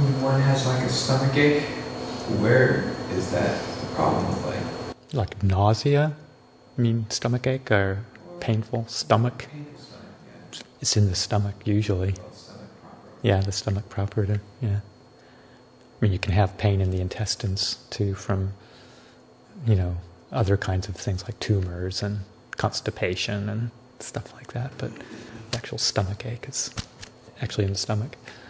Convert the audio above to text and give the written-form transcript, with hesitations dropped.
when one has like a stomach ache, where is that problem like? Like nausea? I mean, stomach ache or painful stomach? Painful stomach, yeah. It's in the stomach usually. Well, stomach proper. Yeah, the stomach proper. Yeah. I mean, you can have pain in the intestines too from, other kinds of things like tumors and constipation and stuff like that. But the actual stomach ache is actually in the stomach.